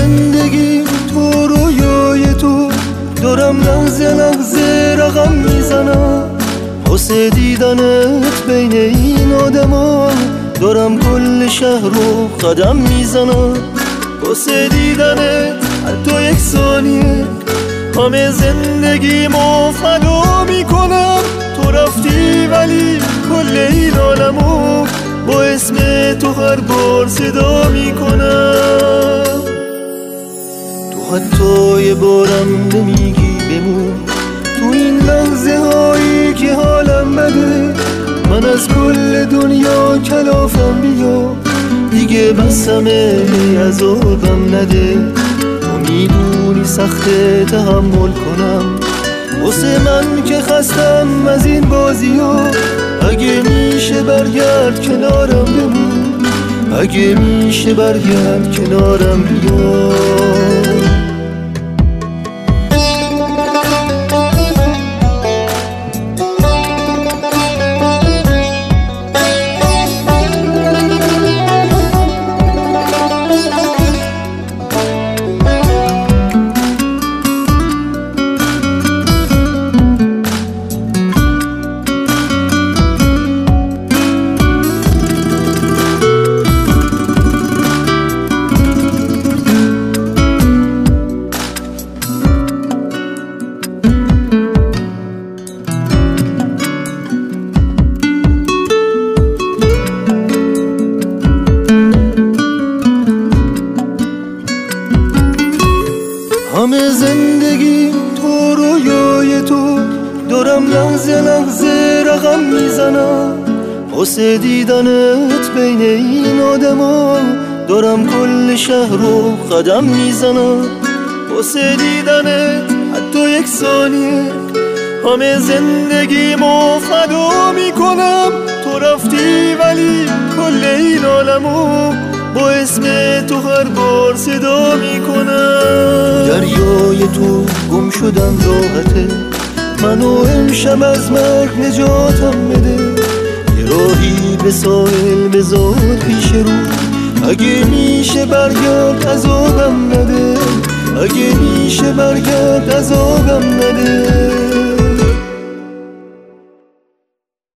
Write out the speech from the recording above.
زندگی تو رویای تو دارم لحظه لحظه رقم میزنم، واسه دیدنت بین این آدما دارم کل شهر رو قدم میزنم، واسه دیدنت حتی یک ثانیه همه زندگیمو فدا میکنم. تو رفتی ولی کل این عالمو با اسم تو هر بار صدا میکنم. تو حتی یه بارم نمیگی بمون تو این لحظه هایی که حالم بده، من از کل دنیا کلافم بیا دیگه بسمه عذابم نده. تو میدونی سخت تحمل کنم واسه من که خستم از این بازی ها، اگه میشه برگرد کنارم بمون، اگه میشه برگرد کنارم بیا. همه زندگی تو رویای تو دارم لحظه لحظه رقم میزنم، واسه دیدنت بین این آدما دارم کل شهر رو قدم میزنم، واسه دیدنت حتی یک ثانیه همه زندگیمو فدا میکنم. تو رفتی ولی کل این عالمو با اسم تو هر بار صدا میکنم. دریای تو گم شدم راحته، منو امشب از مرگ نجاتم بده، یه راهی به ساحل بذار پیش رو، اگه میشه برگرد عذابم نده، اگه میشه برگرد عذابم نده.